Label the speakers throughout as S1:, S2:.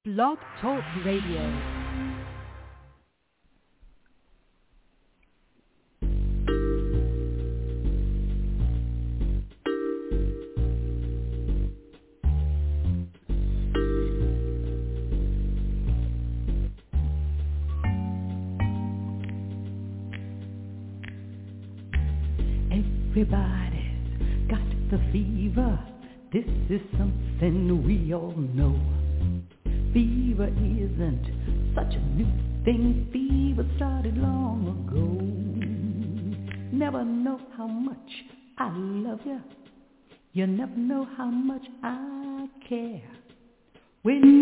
S1: Blog Talk Radio.
S2: Everybody's got the fever. This is something we all know. Fever isn't such a new thing. Fever started long ago. Never know how much I love you. You never know how much I care. When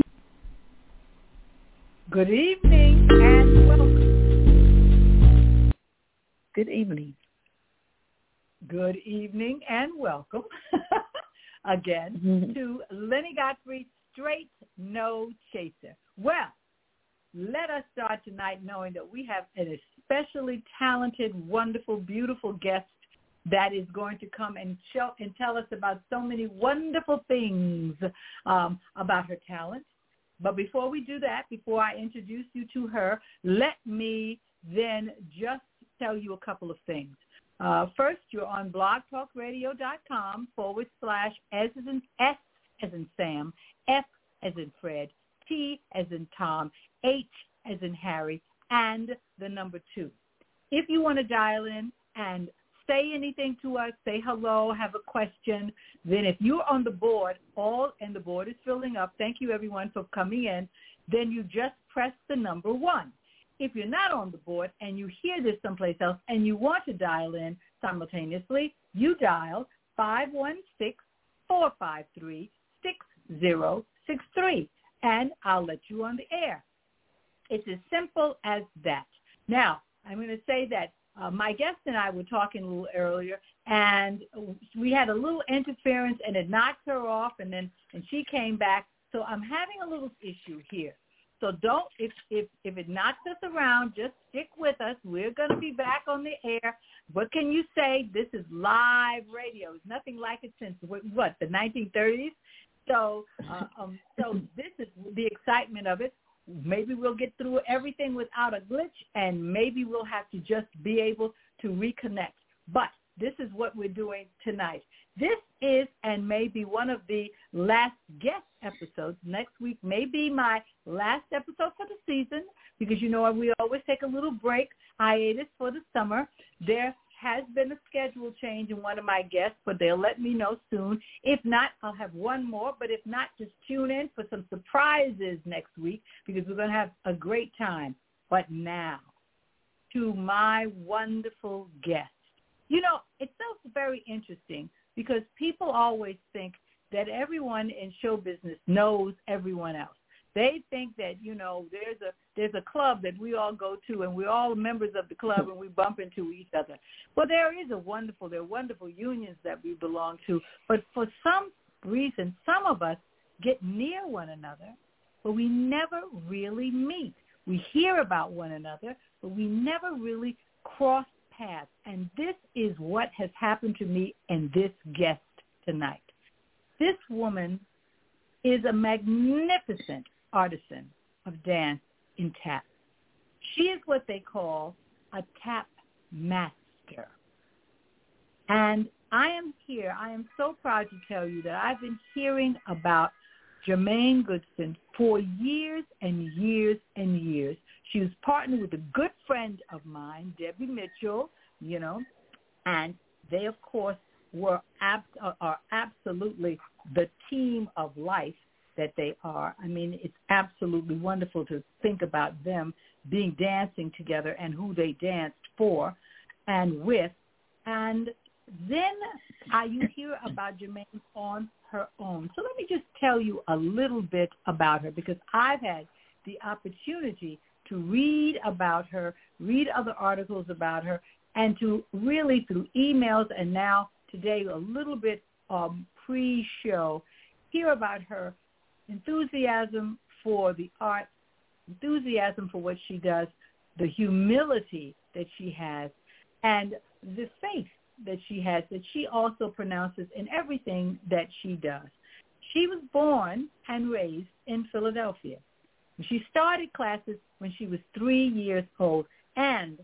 S3: Good evening and welcome.
S4: Good evening.
S3: Good evening and welcome again to Lenny Godfrey Straight No Chaser. Well, let us start tonight knowing that we have an especially talented, wonderful, beautiful guest that is going to come and show and tell us about so many wonderful things about her talent. But before we do that, before I introduce you to her, let me then just tell you a couple of things. First, you're on blogtalkradio.com /S as in Sam, F as in Fred, T as in Tom, H as in Harry, and the number 2. If you want to dial in and say anything to us, say hello, have a question, then if you're on the board, and the board is filling up, thank you everyone for coming in, then you just press the number 1. If you're not on the board and you hear this someplace else and you want to dial in simultaneously, you dial 516-453-6063, and I'll let you on the air. It's as simple as that. Now, I'm going to say that my guest and I were talking a little earlier, and we had a little interference, and it knocked her off, and she came back. So I'm having a little issue here. So don't, if it knocks us around, just stick with us. We're going to be back on the air. What can you say? This is live radio. It's nothing like it since, the 1930s? So this is the excitement of it. Maybe we'll get through everything without a glitch, and maybe we'll have to just be able to reconnect. But this is what we're doing tonight. This is and may be one of the last guest episodes. Next week may be my last episode for the season because, we always take a little break, hiatus for the summer. There has been a schedule change in one of my guests, but they'll let me know soon. If not, I'll have one more. But if not, just tune in for some surprises next week because we're going to have a great time. But now, to my wonderful guest. It's so very interesting because people always think that everyone in show business knows everyone else. They think that, there's a club that we all go to and we're all members of the club and we bump into each other. Well, there are wonderful unions that we belong to. But for some reason, some of us get near one another, but we never really meet. We hear about one another, but we never really cross paths. And this is what has happened to me and this guest tonight. This woman is a magnificent artisan of dance in tap. She is what they call a tap master. And I am so proud to tell you that I've been hearing about Jermaine Goodson for years and years and years. She was partnered with a good friend of mine, Debbie Mitchell, and they, of course, are absolutely the team of life that they are. I mean, it's absolutely wonderful to think about them dancing together and who they danced for and with. And then you hear about Jermaine on her own. So let me just tell you a little bit about her because I've had the opportunity to read about her, read other articles about her, and to really through emails and now today a little bit pre-show, hear about her enthusiasm for the art, enthusiasm for what she does, the humility that she has, and the faith that she has that she also pronounces in everything that she does. She was born and raised in Philadelphia. She started classes when she was 3 years old. And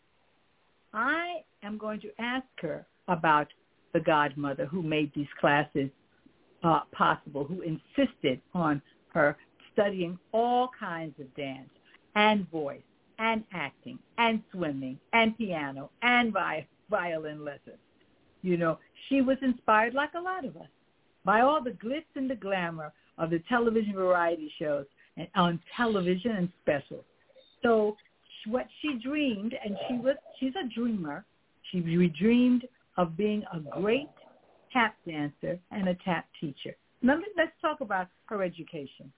S3: I am going to ask her about the godmother who made these classes possible, who insisted on her studying all kinds of dance and voice and acting and swimming and piano and violin lessons. You know, she was inspired, like a lot of us, by all the glitz and the glamour of the television variety shows and on television and specials. So what she dreamed, and she's a dreamer, she dreamed of being a great tap dancer and a tap teacher. Now let's talk about her education.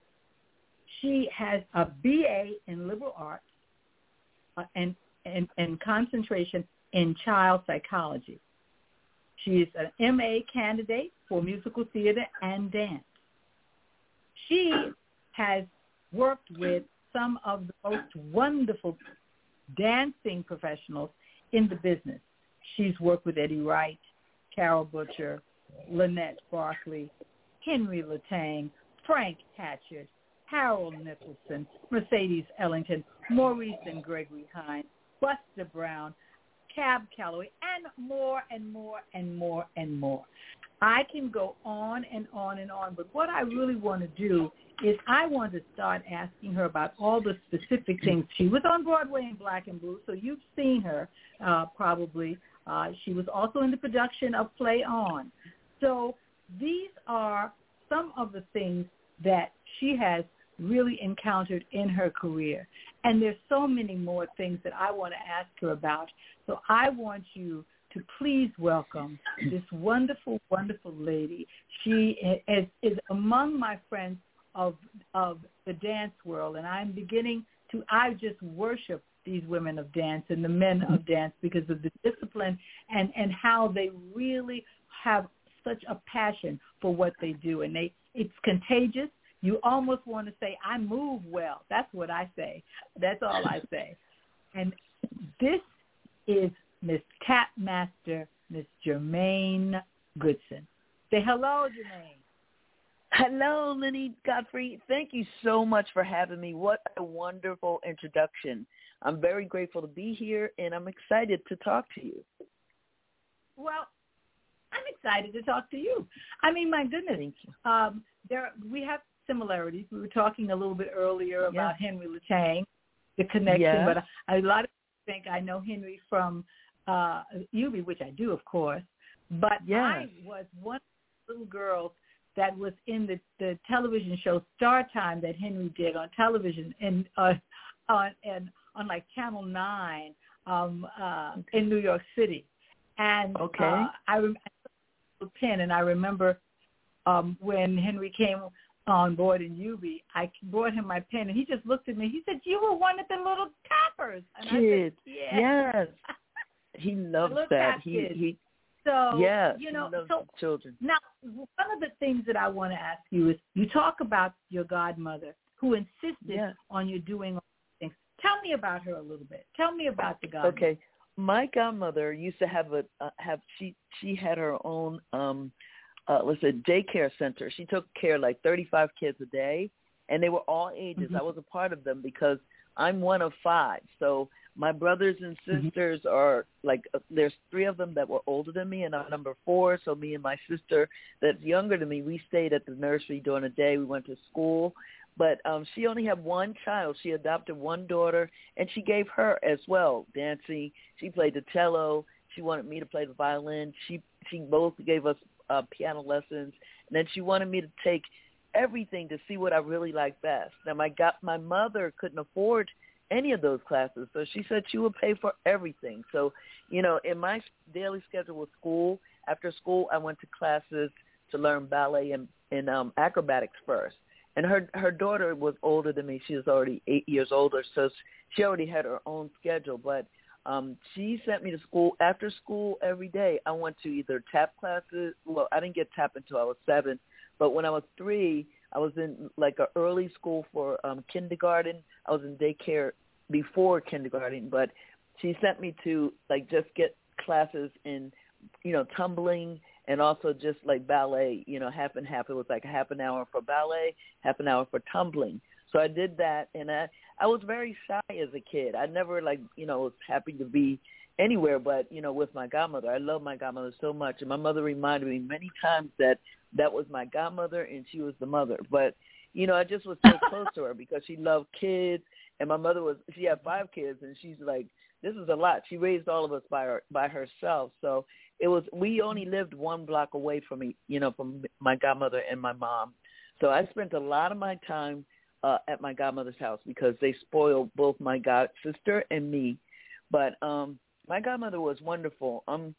S3: She has a BA in liberal arts and concentration in child psychology. She is an MA candidate for musical theater and dance. She has worked with some of the most wonderful dancing professionals in the business. She's worked with Eddie Wright, Carol Butcher, Lynette Barkley, Henry Latang, Frank Hatchett, Harold Nicholson, Mercedes Ellington, Maurice and Gregory Hines, Buster Brown, Cab Calloway, and more and more and more and more. I can go on and on and on, but what I really want to do is I want to start asking her about all the specific things. She was on Broadway in Black and Blue, so you've seen her probably. She was also in the production of Play On. So these are some of the things that she has really encountered in her career. And there's so many more things that I want to ask her about. So I want you to please welcome this wonderful, wonderful lady. She is among my friends of the dance world, and I just worship these women of dance and the men of dance because of the discipline and how they really have such a passion for what they do. And it's contagious. You almost want to say, I move well. That's what I say. That's all I say. And this is Miss Tap Master, Miss Jermaine Goodson. Say hello, Jermaine.
S1: Hello, Lenny Godfrey. Thank you so much for having me. What a wonderful introduction. I'm very grateful to be here, and I'm excited to talk to you.
S3: Well, I'm excited to talk to you. I mean, my goodness.
S1: Thank you.
S3: We have similarities. We were talking a little bit earlier about Henry Latang, the connection, but a lot of people think I know Henry from UB, which I do, of course. But I was one of the little girls that was in the television show Star Time that Henry did on television and on like Channel 9 in New York City. And I remember a pen, and I remember when Henry came on board in UB, I brought him my pen, and he just looked at me. He said, "You were one of the little tappers." And
S1: Kid.
S3: I said,
S1: yes. He loves that. He
S3: so,
S1: he loves children.
S3: Now, one of the things that I want to ask you is, you talk about your godmother who insisted on you doing all these things. Tell me about her a little bit. Tell me about the godmother.
S1: Okay. My godmother used to have she had her own daycare center. She took care of like 35 kids a day, and they were all ages. I was a part of them because I'm one of 5. So my brothers and sisters are like, there's 3 of them that were older than me, and I'm number 4. So me and my sister that's younger than me, we stayed at the nursery during the day. We went to school. But she only had one child. She adopted one daughter, and she gave her as well dancing. She played the cello. She wanted me to play the violin. She both gave us piano lessons, and then she wanted me to take everything to see what I really liked best. Now, my mother couldn't afford any of those classes, so she said she would pay for everything. So, in my daily schedule with school, after school, I went to classes to learn ballet and acrobatics first. And her daughter was older than me. She was already 8 years older, so she already had her own schedule. But she sent me to school. After school every day, I went to either tap classes. Well, I didn't get tap until I was 7. But when I was 3, I was in like an early school for kindergarten. I was in daycare before kindergarten. But she sent me to like just get classes in, tumbling, and also just like ballet, half and half. It was like half an hour for ballet, half an hour for tumbling. So I did that, and I was very shy as a kid. I never, was happy to be anywhere but, with my godmother. I love my godmother so much, and my mother reminded me many times that was my godmother and she was the mother. But, I just was so close to her because she loved kids, and my mother she had 5 kids, and she's like, this is a lot. She raised all of us by herself. So we only lived 1 block away from me, from my godmother and my mom. So I spent a lot of my time at my godmother's house because they spoiled both my god sister and me. But my godmother was wonderful.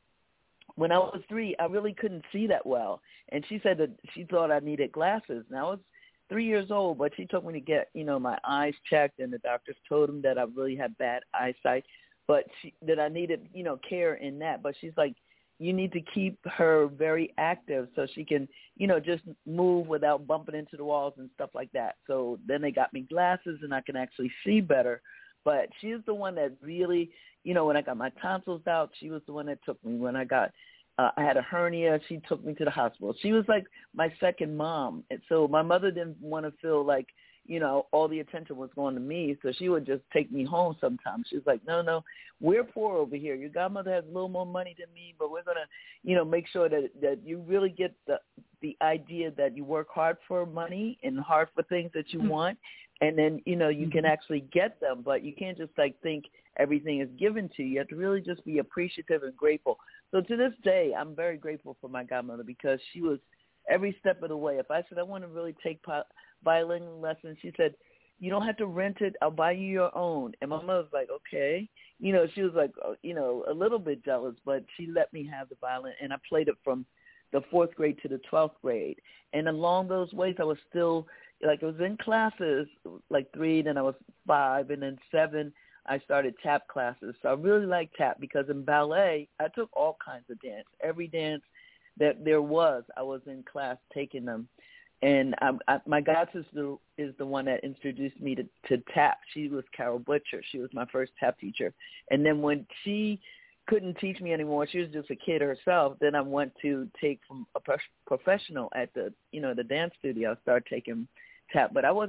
S1: When I was 3, I really couldn't see that well, and she said that she thought I needed glasses. Now I was 3 years old, but she took me to get my eyes checked, and the doctors told them that I really had bad eyesight, but that I needed care in that. But she's like, you need to keep her very active so she can, just move without bumping into the walls and stuff like that. So then they got me glasses and I can actually see better. But she is the one that really, when I got my tonsils out, she was the one that took me. When I had a hernia, she took me to the hospital. She was like my second mom. And so my mother didn't want to feel like, all the attention was going to me. So she would just take me home sometimes. She was like, no, we're poor over here. Your godmother has a little more money than me, but we're going to, make sure that you really get the idea that you work hard for money and hard for things that you want. And then, you can actually get them, but you can't just think everything is given to you. You have to really just be appreciative and grateful. So to this day, I'm very grateful for my godmother because she was every step of the way. If I said I want to really take violin lessons, she said, you don't have to rent it. I'll buy you your own. And my mother was like, okay. She was like, a little bit jealous, but she let me have the violin, and I played it from the 4th grade to the 12th grade. And along those ways, I was still, I was in classes, 3, then I was 5, and then 7, I started tap classes. So I really like tap because in ballet, I took all kinds of dance. Every dance that there was, I was in class taking them. And my god sister is the one that introduced me to tap. She was Carol Butcher. She was my first tap teacher. And then when she couldn't teach me anymore, she was just a kid herself, then I went to take from a professional at the dance studio. I started taking tap. But I was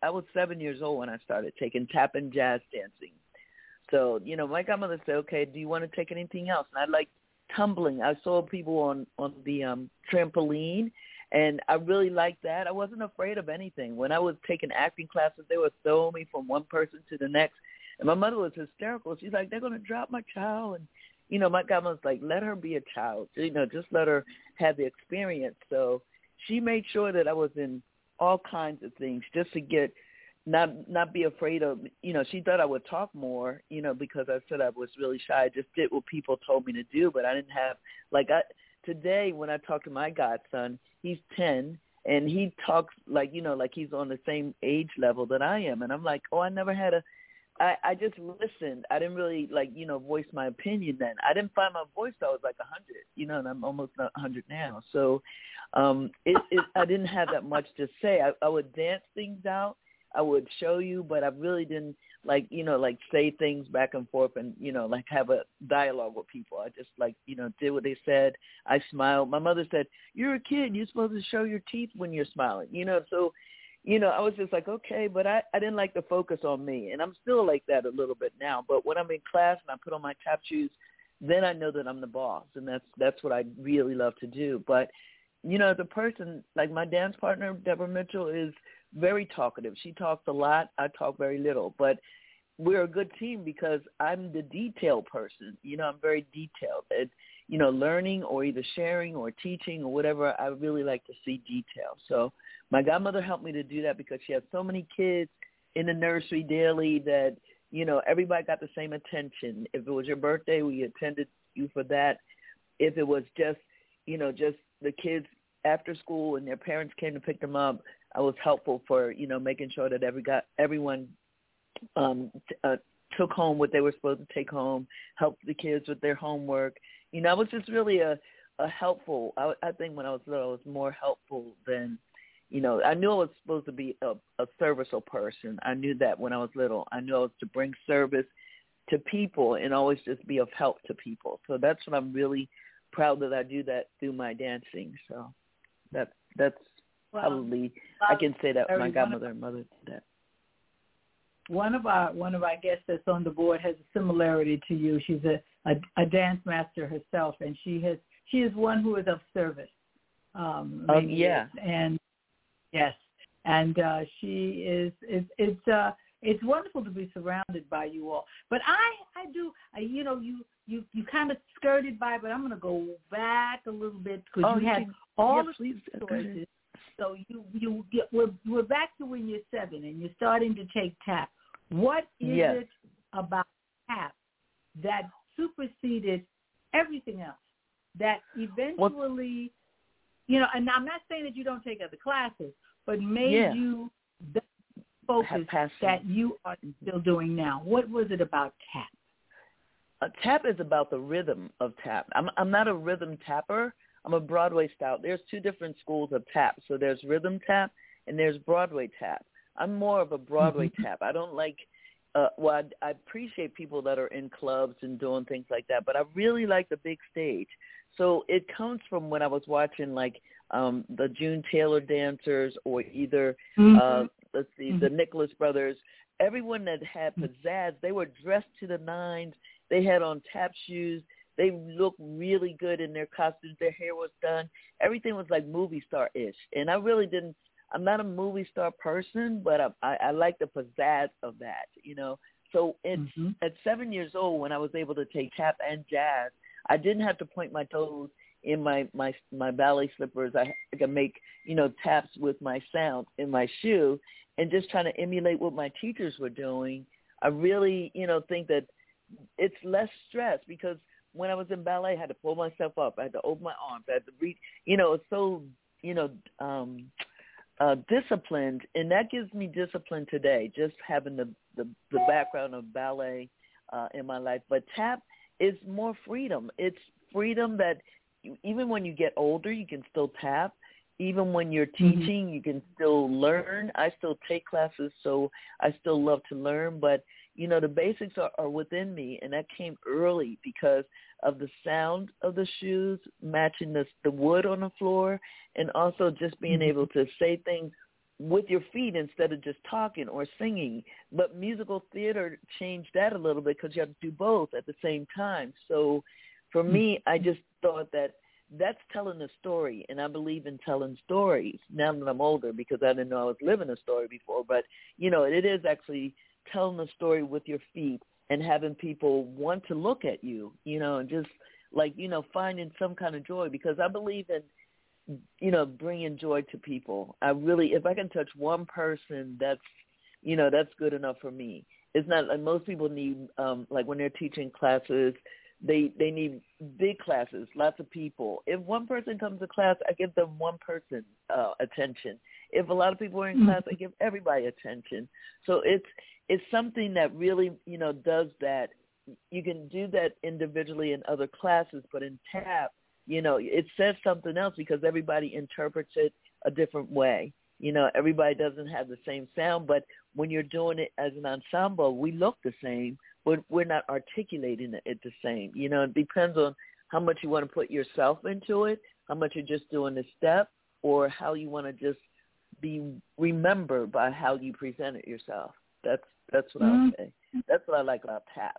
S1: 7 years old when I started taking tap and jazz dancing. So, my godmother said, okay, do you want to take anything else? And I liked tumbling. I saw people on the trampoline, and I really liked that. I wasn't afraid of anything. When I was taking acting classes, they would throw me from one person to the next. And my mother was hysterical. She's like, they're going to drop my child. And, my godmother's like, let her be a child. Just let her have the experience. So she made sure that I was in all kinds of things just to get not be afraid of, she thought I would talk more, because I said I was really shy. I just did what people told me to do, but I didn't have, today when I talk to my godson, he's 10, and he talks like he's on the same age level that I am. And I'm like, I never had I just listened. I didn't really voice my opinion then. I didn't find my voice till I was 100, and I'm almost 100 now. So I didn't have that much to say. I would dance things out. I would show you, but I really didn't say things back and forth and, have a dialogue with people. I just did what they said. I smiled. My mother said, you're a kid. You're supposed to show your teeth when you're smiling, So, I was just like, okay, but I didn't like the focus on me. And I'm still like that a little bit now. But when I'm in class and I put on my tap shoes, then I know that I'm the boss. And that's what I really love to do. But, as a person, my dance partner, Deborah Mitchell, is very talkative. She talks a lot. I talk very little. But we're a good team because I'm the detail person. I'm very detailed. Learning or either sharing or teaching or whatever, I really like to see detail. So my godmother helped me to do that because she had so many kids in the nursery daily that, everybody got the same attention. If it was your birthday, we attended you for that. If it was just the kids after school and their parents came to pick them up, I was helpful for, making sure that everyone took home what they were supposed to take home, helped the kids with their homework. I was just really a helpful. I think when I was little, I was more helpful than, I knew I was supposed to be a serviceable person. I knew that when I was little. I knew I was to bring service to people and always just be of help to people. So that's what I'm really proud that I do that through my dancing. So that's probably, I can say that my godmother and mother did that.
S3: one of our guests that's on the board has a similarity to you. She's a dance master herself, and she is one who is of service.
S1: Yeah.
S3: And yes, and she is. It's wonderful to be surrounded by you all. But I do. You kind of skirted by, but I'm going to go back a little bit because you had all the choices. So we're back to when you're 7 and you're starting to take tap. What is it about tap that superseded everything else that eventually, and I'm not saying that you don't take other classes, but made you focus that you are still doing now? What was it about tap?
S1: Tap is about the rhythm of tap. I'm not a rhythm tapper. I'm a Broadway style. There's 2 different schools of tap. So there's rhythm tap and there's Broadway tap. I'm more of a Broadway tap. I don't like, I appreciate people that are in clubs and doing things like that, but I really like the big stage. So it comes from when I was watching like the June Taylor dancers or either, the Nicholas Brothers. Everyone that had pizzazz, they were dressed to the nines. They had on tap shoes. They looked really good in their costumes. Their hair was done. Everything was like movie star-ish. And I really didn't, I'm not a movie star person, but I like the pizzazz of that, So at 7 years old, when I was able to take tap and jazz, I didn't have to point my toes in my ballet slippers. I could make, taps with my sound in my shoe and just trying to emulate what my teachers were doing. I really, think that it's less stress because when I was in ballet, I had to pull myself up. I had to open my arms. I had to reach, it's so, disciplined. And that gives me discipline today, just having the background of ballet in my life. But tap is more freedom. It's freedom that even when you get older, you can still tap. Even when you're teaching, you can still learn. I still take classes, so I still love to learn. But, the basics are within me, and that came early because of the sound of the shoes, matching the wood on the floor, and also just being able to say things with your feet instead of just talking or singing. But musical theater changed that a little bit because you have to do both at the same time. So for me, I just thought that that's telling a story, and I believe in telling stories now that I'm older because I didn't know I was living a story before. But, it is actually telling a story with your feet and having people want to look at you, and just like, finding some kind of joy because I believe in, bringing joy to people. I really, if I can touch one person, that's good enough for me. It's not like most people need, like when they're teaching classes, they need big classes, lots of people. If one person comes to class, I give them one person attention. If a lot of people are in class, I give everybody attention. So it's something that really, does that. You can do that individually in other classes, but in tap, it says something else because everybody interprets it a different way. Everybody doesn't have the same sound, but when you're doing it as an ensemble, we look the same, but we're not articulating it the same. It depends on how much you want to put yourself into it, how much you're just doing the step, or how you want to just be remembered by how you present it yourself. That's what I would say. That's what I like about tap.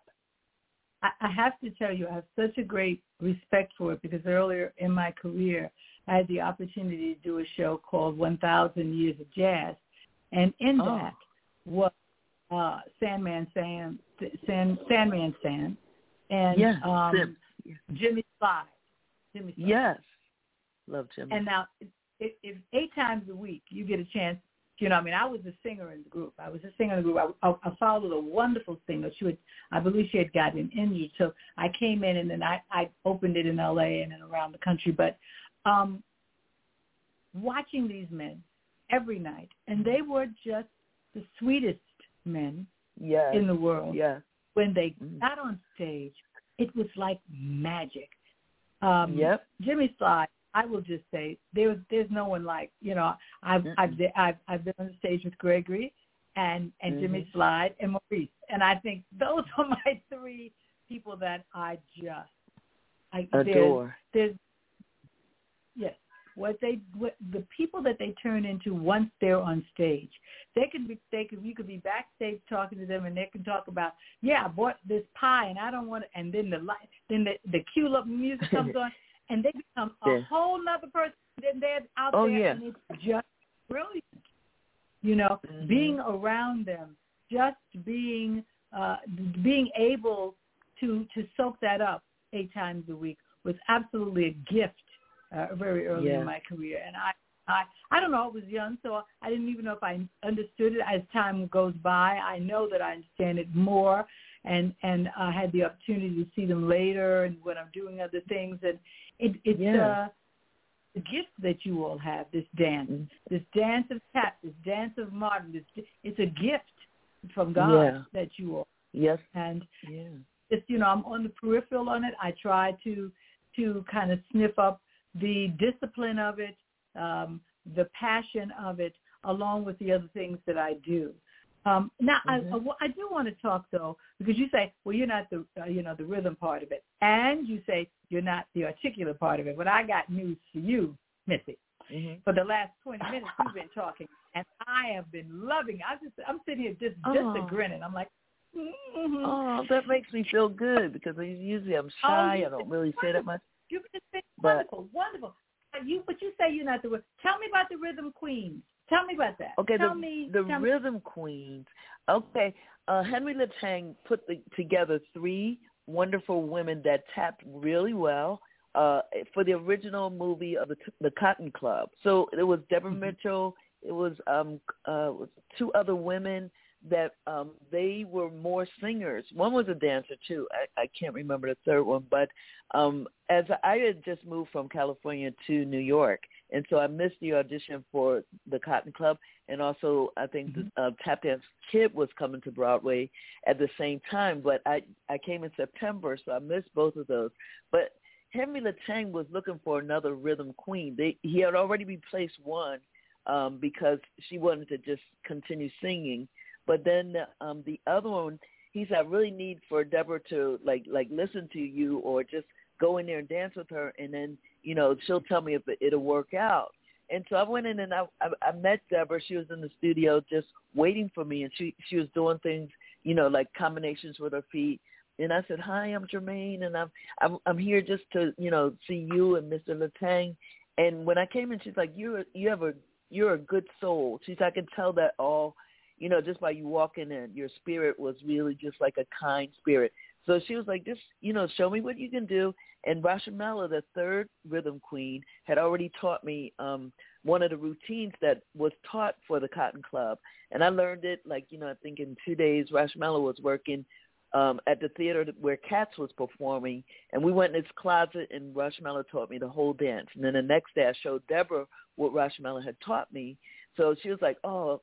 S3: I have to tell you, I have such a great respect for it because earlier in my career, I had the opportunity to do a show called 1,000 Years of Jazz, and in that was Sandman Sam, and Jimmy Sly.
S1: Yes, love Jimmy.
S3: And now, if 8 times a week you get a chance, I was a singer in the group. I followed a wonderful singer. I believe she had gotten injured, so I came in and then I opened it in L.A. and then around the country. But watching these men every night, and they were just the sweetest men in the world.
S1: Yeah.
S3: When they got on stage, it was like magic. Jimmy Sly, I will just say there's no one like, I've been on the stage with Gregory and Jimmy Sly and Maurice, and I think those are my 3 people that I adore. the people that they turn into once they're on stage. You could be backstage talking to them, and they can talk about, I bought this pie and I don't want it, and then the cue up music comes on, and they become a whole nother person. Then they're out there, and it's just brilliant. Being around them, just being able to soak that up 8 times a week was absolutely a gift very early in my career. And I don't know, I was young, so I didn't even know if I understood it as time goes by. I know that I understand it more, and I had the opportunity to see them later and when I'm doing other things. And it's the gift that you all have, this dance of tap, this dance of modern. It's a gift from God that you all.
S1: Yes.
S3: And it's, I'm on the peripheral on it. I try to kind of sniff up the discipline of it, the passion of it, along with the other things that I do. Now, I do want to talk, though, because you say, well, you're not the rhythm part of it, and you say you're not the articulate part of it. But I got news for you, Missy. Mm-hmm. For the last 20 minutes, we've been talking, and I have been loving it. I'm sitting here just a grinning. I'm like,
S1: oh, that makes me feel good, because usually I'm shy. I don't really say that much.
S3: You've been wonderful. But you say you're not the rhythm. Tell me about the Rhythm Queens. Tell me about that.
S1: Okay, the Rhythm Queens. Okay, Henry Letang put together 3 wonderful women that tapped really well for the original movie of the Cotton Club. So it was Deborah Mitchell. It was 2 other women that they were more singers. One was a dancer too. I can't remember the third one, but as I had just moved from California to New York, and so I missed the audition for the Cotton Club, and also I think the Tap Dance Kid was coming to Broadway at the same time, but I came in September, so I missed both of those. But Henry Letang was looking for another rhythm queen. He had already replaced one because she wanted to just continue singing. But then the other one, he said, I really need for Deborah to like listen to you, or just go in there and dance with her, and then, she'll tell me if it'll work out. And so I went in and I met Deborah. She was in the studio just waiting for me, and she was doing things, like combinations with her feet. And I said, hi, I'm Jermaine, and I'm here just to, see you and Mr. Letang. And when I came in, she's like, you're a good soul. She's, I can tell that all, just by you walking in, your spirit was really just like a kind spirit. So she was like, just, show me what you can do. And Rashamela, the third rhythm queen, had already taught me one of the routines that was taught for the Cotton Club. And I learned it, I think in 2 days. Rashamela was working at the theater where Cats was performing. And we went in its closet, and Rashamela taught me the whole dance. And then the next day I showed Deborah what Rashamela had taught me. So she was like, oh,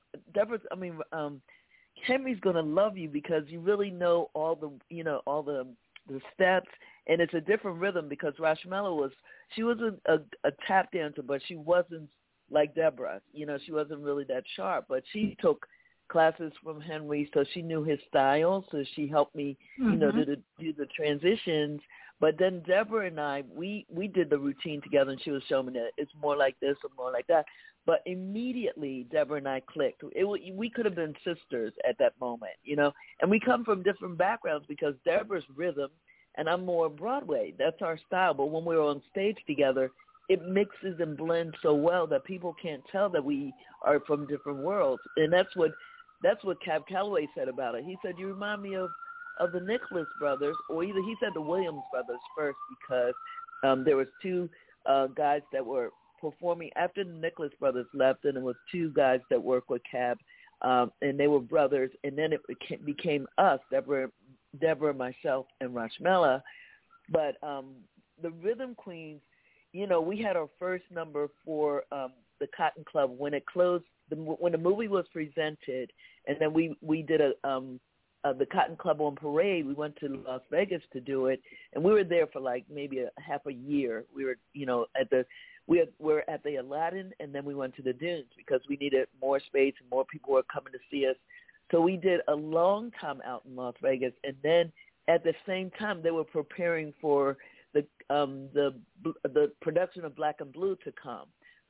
S1: Henry's going to love you, because you really know all the steps, and it's a different rhythm, because Rashamela was a tap dancer, but she wasn't like Deborah. She wasn't really that sharp, but she took classes from Henry, so she knew his style, so she helped me, do the transitions. But then Deborah and I, we did the routine together, and she was showing me that it's more like this or more like that. But immediately, Deborah and I clicked. We could have been sisters at that moment, And we come from different backgrounds, because Deborah's rhythm and I'm more Broadway. That's our style. But when we're on stage together, it mixes and blends so well that people can't tell that we are from different worlds. And that's what Cab Calloway said about it. He said, you remind me of the Nicholas brothers, or either he said the Williams brothers first, because there was 2 guys that were performing after the Nicholas brothers left, and it was 2 guys that worked with Cab, and they were brothers, and then it became us, Deborah, myself, and Rashamela. But the Rhythm Queens, we had our first number for the Cotton Club when it closed, when the movie was presented, and then we did the Cotton Club on Parade. We went to Las Vegas to do it, and we were there for maybe half a year. We were, we're at the Aladdin, and then we went to the Dunes, because we needed more space and more people were coming to see us. So we did a long time out in Las Vegas, and then at the same time they were preparing for the production of Black and Blue to come.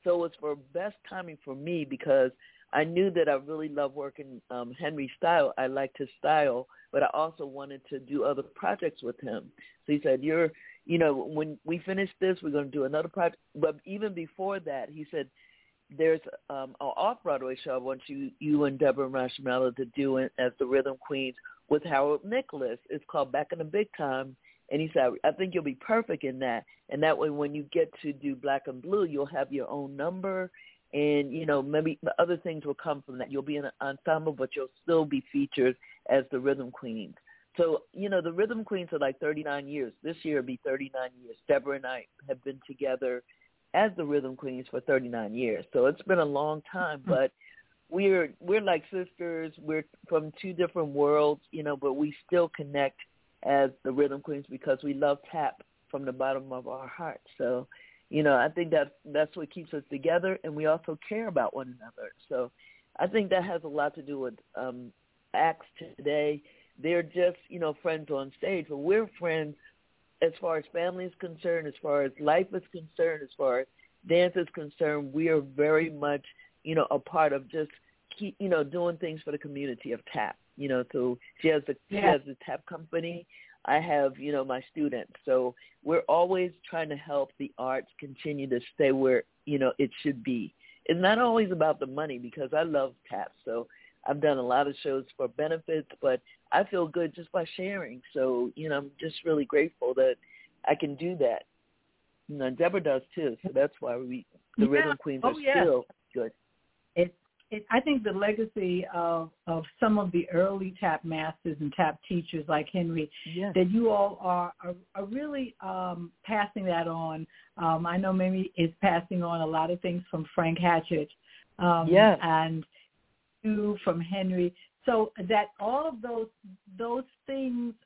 S1: So it was for best timing for me because I knew that I really love working Henry's style. I liked his style, but I also wanted to do other projects with him. So he said, when we finish this, we're going to do another project. But even before that, he said, there's an off-Broadway show I want you and Deborah and Rashamala to do as the Rhythm Queens with Harold Nicholas. It's called Back in the Big Time. And he said, I think you'll be perfect in that. And that way when you get to do Black and Blue, you'll have your own number. And, maybe the other things will come from that. You'll be in an ensemble, but you'll still be featured as the Rhythm Queens. So, the Rhythm Queens are like 39 years. This year will be 39 years. Deborah and I have been together as the Rhythm Queens for 39 years. So it's been a long time, but we're like sisters. We're from two different worlds, but we still connect as the Rhythm Queens because we love tap from the bottom of our hearts. So, I think that's what keeps us together, and we also care about one another. So I think that has a lot to do with acts today. They're just, friends on stage, but we're friends as far as family is concerned, as far as life is concerned, as far as dance is concerned. We are very much, a part of just keep, doing things for the community of tap. So she has the tap company. I have, my students. So we're always trying to help the arts continue to stay where, it should be. It's not always about the money because I love tap. So I've done a lot of shows for benefits, but I feel good just by sharing. So, I'm just really grateful that I can do that. Deborah does too. So that's why the Rhythm Queens are still good.
S3: I think the legacy of some of the early tap masters and tap teachers like Henry, that you all are really passing that on. I know Mimi is passing on a lot of things from Frank Hatchett and you from Henry. So that all of those things,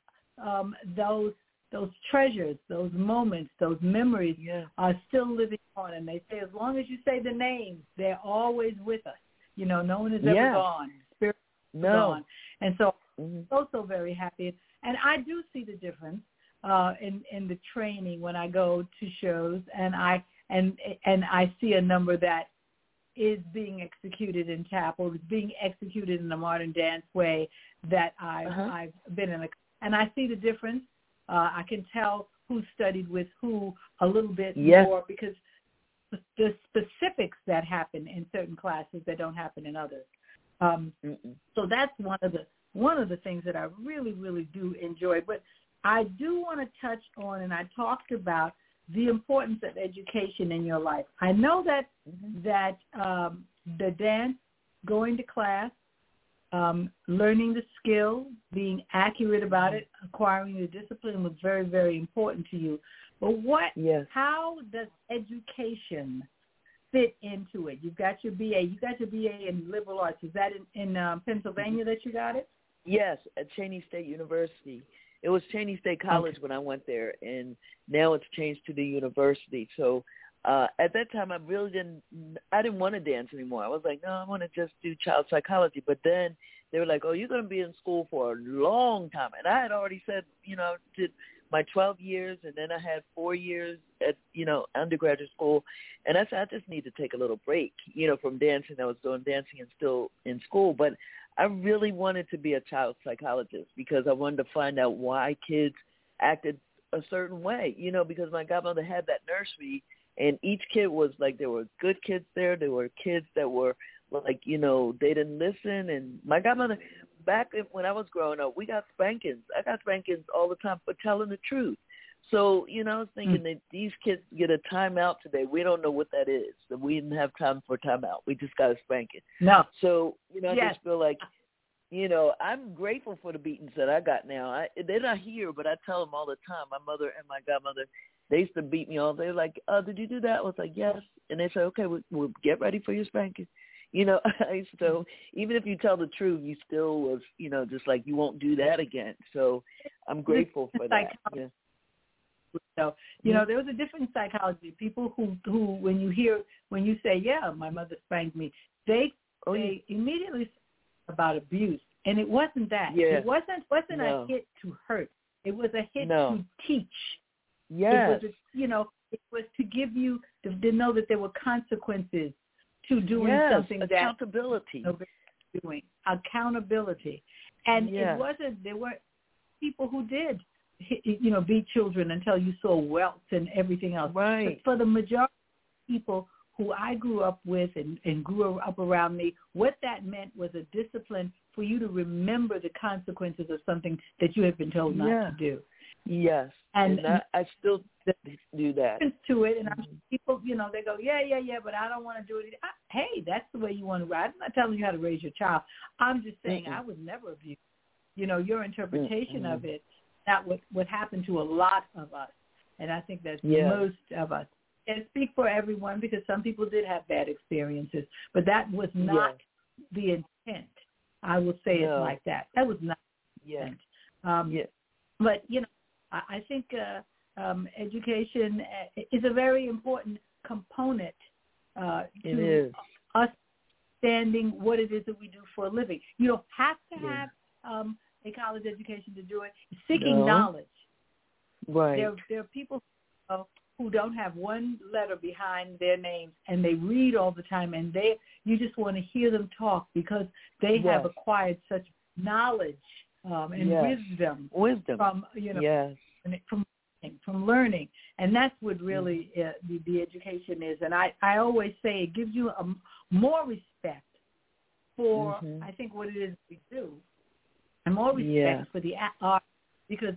S3: those treasures, those moments, those memories are still living on. And they say as long as you say the names, they're always with us. No one is ever gone. Spirit is gone. And so I'm so very happy. And I do see the difference in the training when I go to shows and I see a number that is being executed in tap or is being executed in a modern dance way that I've been in. And I see the difference. I can tell who studied with who a little bit more because the specifics that happen in certain classes that don't happen in others. So that's one of the things that I really, really do enjoy. But I do want to touch on, and I talked about the importance of education in your life. I know that the dance, going to class, learning the skill, being accurate about it, acquiring the discipline was very, very important to you. But how does education fit into it? You've got your BA. You got your BA in liberal arts. Is that in Pennsylvania that you got it?
S1: Yes, at Cheyney State University. It was Cheyney State College when I went there, and now it's changed to the university. So at that time, I didn't want to dance anymore. I was like, no, I want to just do child psychology. But then they were like, oh, you're going to be in school for a long time. And I had already said, I did my 12 years, and then I had 4 years at, undergraduate school. And I said, I just need to take a little break, from dancing. I was doing dancing and still in school. But I really wanted to be a child psychologist because I wanted to find out why kids acted a certain way, because my godmother had that nursery, and each kid was like, there were good kids there. There were kids that were like, they didn't listen. And my godmother, back when I was growing up, we got spankings. I got spankings all the time for telling the truth. So, I was thinking that these kids get a timeout today. We don't know what that is. So we didn't have time for a timeout. We just got a spanking.
S3: No.
S1: So, I just feel like, I'm grateful for the beatings that I got now. They're not here, but I tell them all the time. My mother and my godmother, they used to beat me all day. They're like, did you do that? I was like, yes. And they say, okay, we'll get ready for your spanking. So even if you tell the truth, you still was, just like you won't do that again. So I'm grateful for that. Yeah.
S3: So, there was a different psychology. People who when you say, yeah, my mother spanked me, they immediately say about abuse. And it wasn't that.
S1: Yeah.
S3: It wasn't a hit to hurt. It was a hit to teach.
S1: Yes.
S3: It was, It was to give you to know that there were consequences to doing something
S1: accountability.
S3: that doing accountability, and it wasn't. There were people who did, beat children until you saw welts and everything else.
S1: Right.
S3: But for the majority of people who I grew up with and grew up around me, what that meant was a discipline for you to remember the consequences of something that you have been told not to do.
S1: Yes, and I still do that.
S3: To it, and people, they go, yeah, but I don't want to do it. Hey, that's the way you want to ride. I'm not telling you how to raise your child. I'm just saying I would never abuse. Your interpretation of it. That what happened to a lot of us, and I think that's most of us. And speak for everyone because some people did have bad experiences, but that was not the intent. I will say it like that. That was not the intent. But I think education is a very important component to us understanding what it is that we do for a living. You don't have to have a college education to do it. Seeking knowledge.
S1: Right.
S3: There are people who don't have one letter behind their names, and they read all the time, and you just want to hear them talk because they have acquired such knowledge and wisdom from from learning, and that's what really the education is. And I always say it gives you more respect for I think what it is we do, and more respect for the art because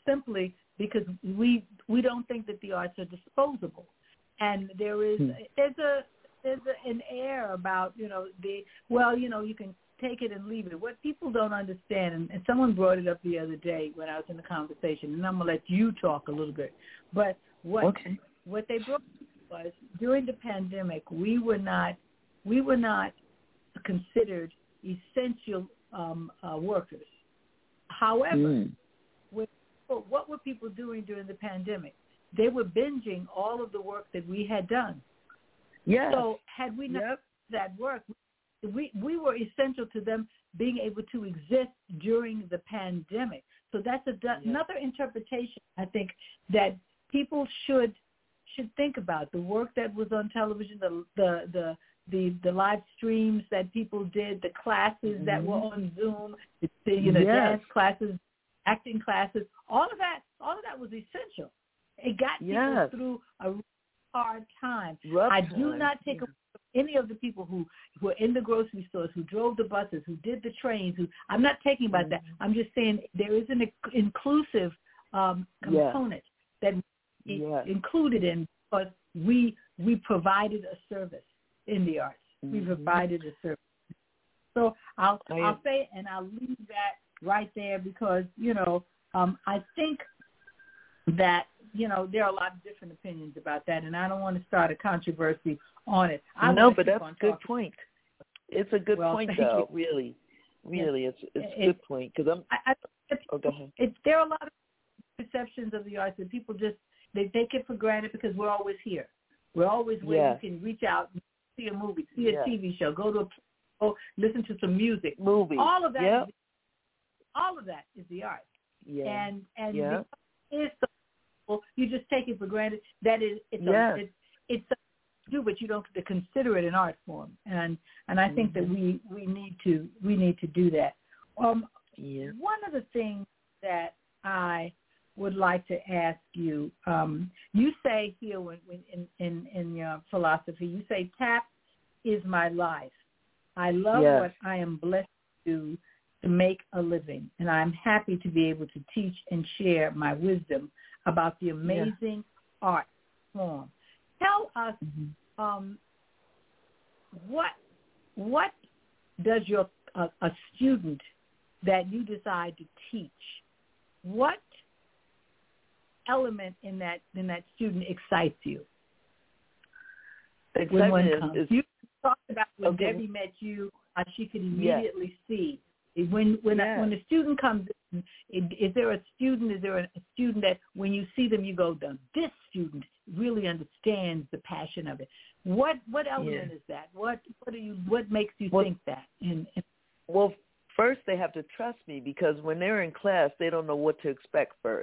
S3: we don't think that the arts are disposable, and there's an air about you can take it and leave it. What people don't understand, and someone brought it up the other day when I was in the conversation, and I'm gonna let you talk a little bit. But what they brought was during the pandemic, we were not considered essential workers. However, what were people doing during the pandemic? They were binging all of the work that we had done.
S1: Yes.
S3: So had we not done that work, we were essential to them being able to exist during the pandemic. So that's another interpretation, I think, that people should think about. The work that was on television, the live streams that people did, the classes that were on Zoom, dance classes, acting classes, all of that was essential. It got people through a hard time. I do not take away from any of the people who were in the grocery stores, who drove the buses, who did the trains. I'm not taking about that. I'm just saying there is an inclusive component that we included in because we provided a service in the arts. We provided a service. So I'll say, and I'll leave that right there because, I think that, there are a lot of different opinions about that, and I don't want to start a controversy on it.
S1: But that's a good point. It's a good point, though, really. Really, it's a good point. Because go ahead.
S3: There are a lot of perceptions of the arts that people just, they take it for granted because we're always here. We're always where you can reach out, see a movie, see a TV show, listen to some music.
S1: Movie.
S3: All of that. All of that is the art.
S1: Yeah.
S3: And because it is so simple, you just take it for granted. That is, it's something to do, but you don't have to consider it an art form. And I think that we need to do that. One of the things that I would like to ask you, you say here in your philosophy, you say tap is my life. I love what I am blessed to make a living, and I'm happy to be able to teach and share my wisdom about the amazing art form. Tell us what does a student that you decide to teach, what element in that student excites you?
S1: Excitement is
S3: you talked about when Debbie met you, she could immediately see. When a student comes in, is there a student that when you see them you go, this student really understands the passion of it? What element is that? What makes you think that?
S1: Well, first they have to trust me because when they're in class they don't know what to expect first.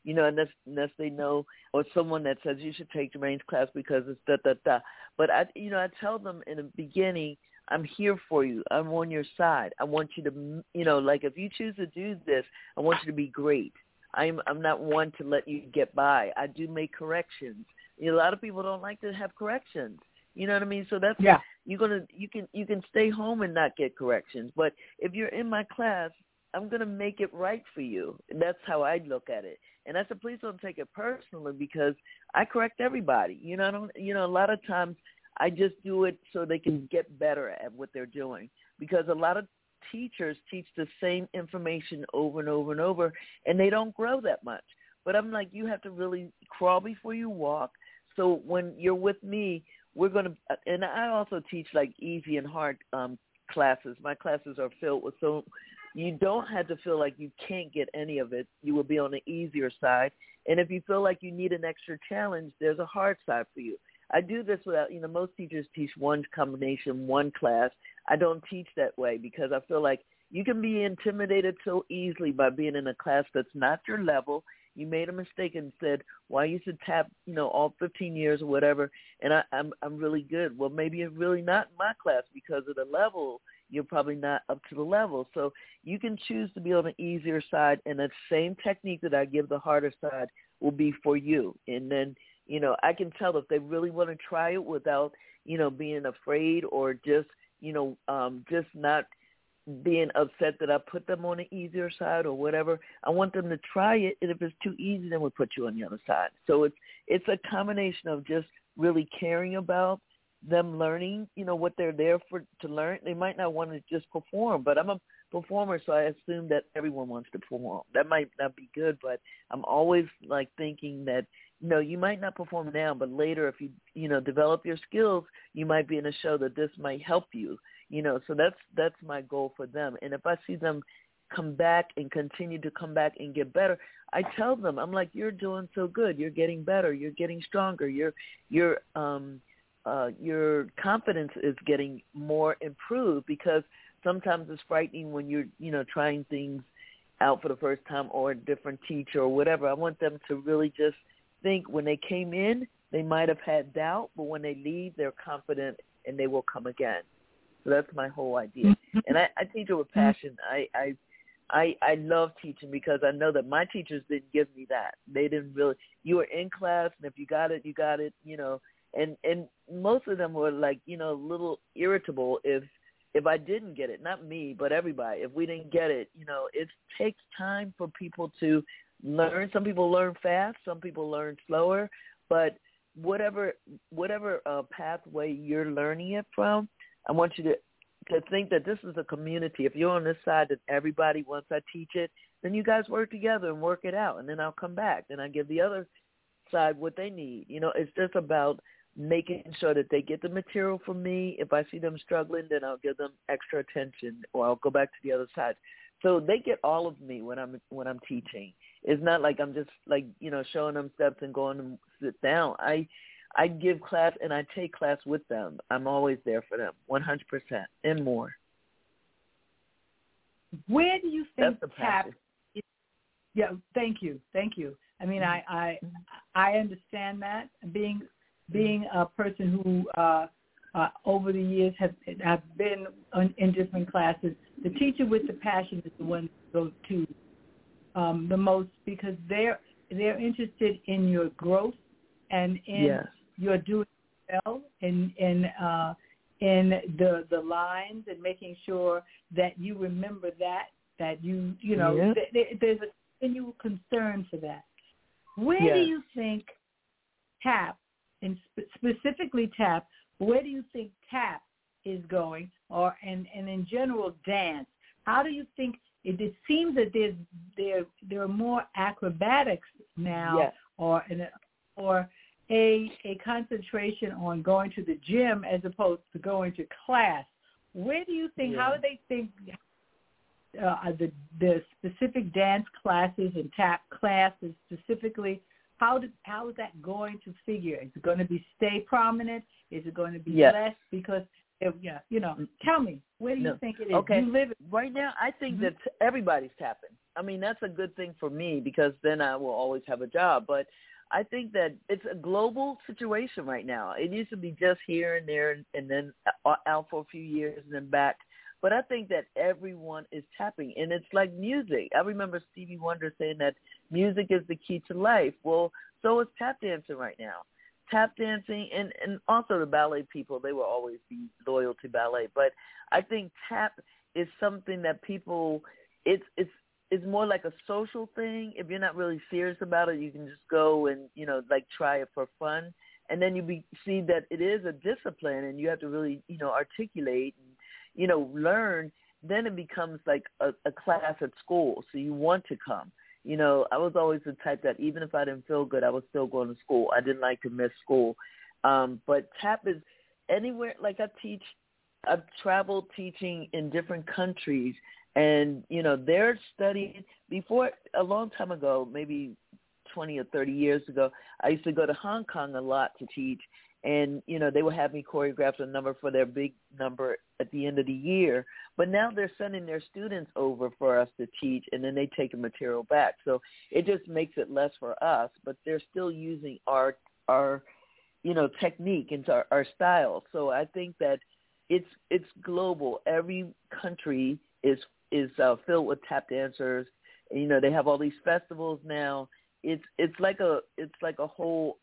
S1: unless they know, or someone that says you should take Jermaine's class because it's da-da-da. But, I tell them in the beginning, I'm here for you. I'm on your side. I want you to, like if you choose to do this, I want you to be great. I'm not one to let you get by. I do make corrections. A lot of people don't like to have corrections. You know what I mean? So that's you can stay home and not get corrections. But if you're in my class, I'm gonna make it right for you. And that's how I look at it. And I said, please don't take it personally because I correct everybody. A lot of times I just do it so they can get better at what they're doing, because a lot of teachers teach the same information over and over and over, and they don't grow that much. But I'm like, you have to really crawl before you walk. So when you're with me, we're going to – and I also teach like easy and hard classes. My classes are filled with – so you don't have to feel like you can't get any of it. You will be on the easier side. And if you feel like you need an extra challenge, there's a hard side for you. I do this without, most teachers teach one combination, one class. I don't teach that way because I feel like you can be intimidated so easily by being in a class that's not your level. You made a mistake and said, well, I used to tap, all 15 years or whatever, and I'm really good. Well, maybe you're really not in my class because of the level. You're probably not up to the level. So you can choose to be on the easier side, and the same technique that I give the harder side will be for you. And then, I can tell if they really want to try it without, being afraid or just, just not being upset that I put them on the easier side or whatever. I want them to try it, and if it's too easy, then we'll put you on the other side. So it's a combination of just really caring about them learning, what they're there to learn. They might not want to just perform, but I'm a performer, so I assume that everyone wants to perform. That might not be good, but I'm always like thinking that, you might not perform now, but later if you, develop your skills, you might be in a show that this might help you, so that's my goal for them. And if I see them come back and continue to come back and get better, I tell them, I'm like, you're doing so good. You're getting better. You're getting stronger. Your confidence is getting more improved, because sometimes it's frightening when you're, trying things out for the first time, or a different teacher or whatever. I want them to really just think when they came in, they might have had doubt, but when they leave, they're confident and they will come again. So that's my whole idea. And I teach it with passion. I love teaching because I know that my teachers didn't give me that. They didn't really, you were in class, and if you got it, you got it, and most of them were like, a little irritable if I didn't get it. Not me, but everybody. If we didn't get it, it takes time for people to learn. Some people learn fast, some people learn slower, but whatever pathway you're learning it from, I want you to think that this is a community. If you're on this side, that everybody, once I teach it, then you guys work together and work it out, and then I'll come back and I give the other side what they need. It's just about making sure that they get the material from me. If I see them struggling, then I'll give them extra attention, or I'll go back to the other side. So they get all of me when I'm teaching. It's not like I'm just like, showing them steps and going to sit down. I give class and I take class with them. I'm always there for them, 100% and more.
S3: Where do you think
S1: TAP?
S3: Yeah, thank you. I mean, I understand that. Being a person who over the years have been in different classes, the teacher with the passion is the one to go to the most, because they're interested in your growth and in your doing well in the lines, and making sure that you remember that you there's a continual concern for that. Where do you think TAP, and specifically TAP, where do you think TAP is going, and in general dance? How do you think it seems that there are more acrobatics now, or a concentration on going to the gym as opposed to going to class? Where do you think? How do they think the specific dance classes and TAP classes specifically? How is that going to figure? Is it going to stay prominent? Is it going to be less? Because tell me, where do you think it is?
S1: Okay.
S3: You live
S1: right now, I think that everybody's tapping. I mean, that's a good thing for me because then I will always have a job. But I think that it's a global situation right now. It used to be just here and there and then out for a few years and then back. But I think that everyone is tapping, and it's like music. I remember Stevie Wonder saying that music is the key to life. Well, so is tap dancing right now. Tap dancing and also the ballet people, they will always be loyal to ballet. But I think tap is something that people, it's more like a social thing. If you're not really serious about it, you can just go and, like try it for fun. And then you see that it is a discipline and you have to really, articulate and, learn. Then it becomes like a class at school. So you want to come. I was always the type that even if I didn't feel good, I was still going to school. I didn't like to miss school. But tap is anywhere, like I've traveled teaching in different countries. And, they're studying before a long time ago, maybe 20 or 30 years ago, I used to go to Hong Kong a lot to teach. And, they would have me choreograph a number for their big number at the end of the year. But now they're sending their students over for us to teach, and then they take the material back. So it just makes it less for us, but they're still using our technique and our style. So I think that it's global. Every country is filled with tap dancers. They have all these festivals now. It's like a whole